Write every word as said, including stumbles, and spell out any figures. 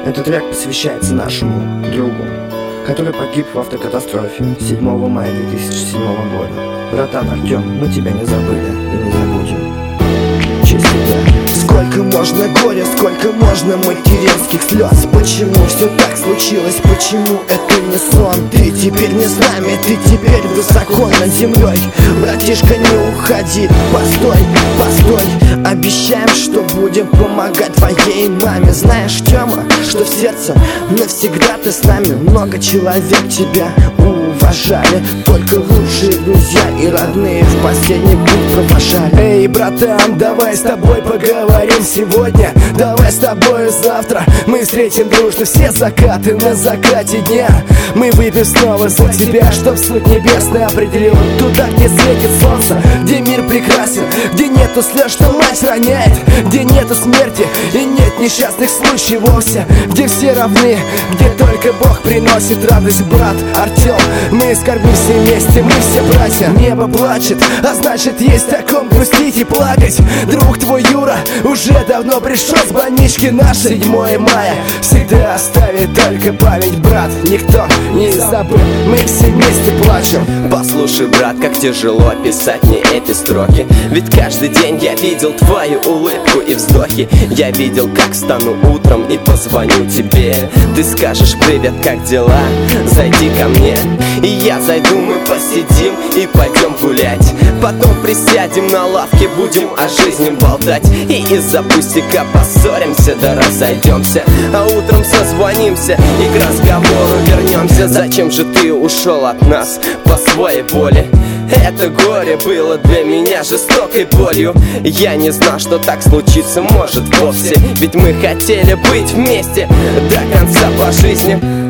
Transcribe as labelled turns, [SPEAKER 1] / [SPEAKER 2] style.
[SPEAKER 1] Этот трек посвящается нашему другу, который погиб в автокатастрофе седьмого мая две тысячи седьмого года. Братан Артем, мы тебя не забыли и не забудем. Честь тебя.
[SPEAKER 2] Сколько можно горя, сколько можно материнских слез? Почему все так случилось, почему это не сон? Ты теперь не с нами, ты теперь высоко над землей. Братишка, не уходи, постой, постой. Обещаем, что будем помогать твоей маме. Знаешь, Тёма, что в сердце навсегда ты с нами. Много человек тебя уважали, только лучшие друзья и родные в последний путь провожали.
[SPEAKER 3] Эй, братан, давай с тобой поговорим сегодня. Давай с тобой завтра мы встретим дружно все закаты на закате дня. Мы выпьем снова за тебя, чтоб суть небесная определила. Туда, где светит солнце, где мир прекрасен, где нету слез, что мать роняет, где нету смерти и нет несчастных случаев вовсе, где все равны, где только Бог приносит радость. Брат Артем, мы скорбим все вместе, мы все братья. Небо плачет, а значит есть о ком грустить и плакать. Друг твой Юра уже давно пришел с больнички нашей. Седьмое мая всегда оставит только память, брат, никто не забыл, мы все вместе плачем.
[SPEAKER 4] Послушай, брат, как тяжело писать мне эти строки, ведь каждый день я видел твою улыбку и вздохи. Я видел, как встану утром и позвоню тебе. Ты скажешь: привет, как дела? Зайди ко мне. И я зайду, мы посидим и пойдем гулять. Потом присядем на лавке, будем о жизни болтать. И из-за пустяка поссоримся, да разойдемся. А утром созвонимся и к разговору вернемся. Зачем же ты ушел от нас по своей воле? Это горе было для меня жестокой болью. Я не знал, что так случится может вовсе, ведь мы хотели быть вместе до конца по жизни.